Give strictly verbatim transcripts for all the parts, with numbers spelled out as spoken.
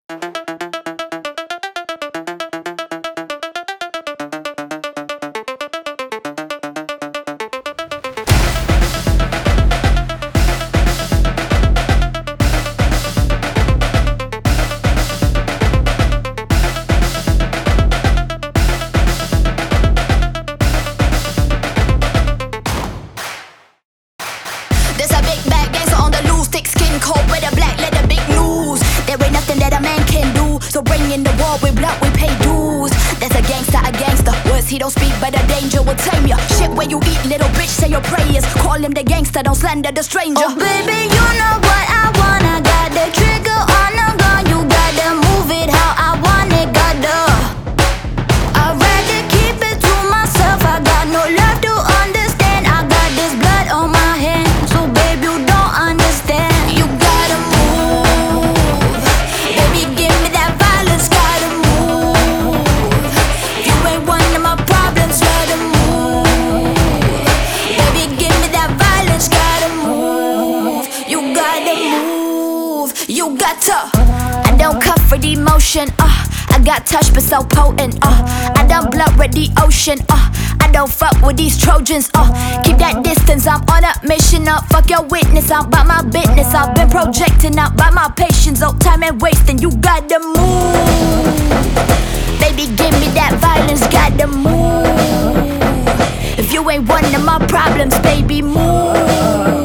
There's a big bad gangster on the loose, thick skin coat with a black leather, big news. There ain't nothing that a man can do, so bring in the war with blood, we pay dues. There's a gangster, a gangster, words he don't speak, but the danger will tame ya. Shit where you eat, little bitch, say your prayers. Call him the gangster, don't slander the stranger. Oh baby, you know what I want, I got the trigger on the gun. You gotta move it how I want it, gotta. I'd rather keep it to myself, I got no love to understand. I got this blood on my hands, so babe, you don't understand. You gotta move, baby, give me that violence, gotta move. You ain't one of my problems, gotta move. Baby, give me that violence, gotta move. You gotta move, you got to. I don't cut for the emotion, uh I got touch but so potent, uh I don't blood with the ocean, uh I don't fuck with these Trojans, uh keep that distance, I'm on a mission, uh fuck your witness, I'm about my business. I've been projecting out by my patience, oh time and wasting. You gotta move, baby, give me that violence, gotta move. If you ain't one of my problems, baby, move.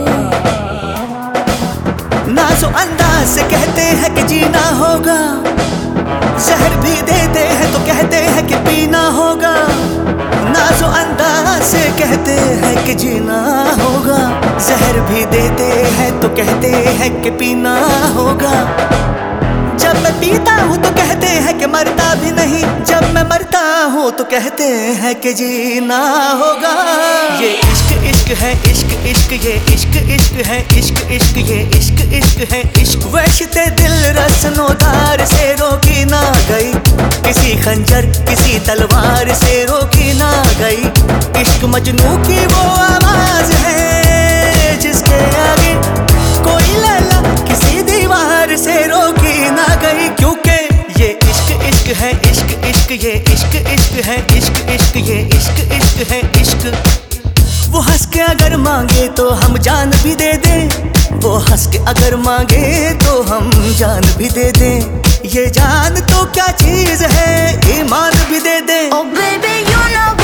नाज़ो अंदाज से कहते हैं कि जीना होगा, जहर भी देते हैं तो कहते हैं कि पीना होगा। नाज़ो अंदाज से कहते हैं कि जीना होगा, जहर भी देते हैं तो कहते हैं कि पीना होगा। जब मैं पीता हूँ तो कहते हैं कि मरता भी नहीं, जब मैं मरता हूँ तो कहते हैं कि जीना होगा। ये इश्क इश्क है, इश्क इश्क, ये इश्क इश्क है, इश्क इश्क, ये इश्क इश्क है, इश्क। वहशते दिल रस्नोदार से रोकी ना गई, किसी खंजर किसी तलवार से रोकी ना गई। इश्क मजनू की वो आवाज है जिसके आगे कोई लैला किसी दीवार से रोकी ना गई। क्योंकि ये इश्क इश्क है, इश्क इश्क, ये इश्क इश्क है, इश्क इश्क, ये इश्क इश्क है, इश्क। वो हंस के अगर मांगे तो हम जान भी दे दें, वो हंस के अगर मांगे तो हम जान भी दे दें। ये जान तो क्या चीज है, ईमान भी दे दें। Oh baby, you know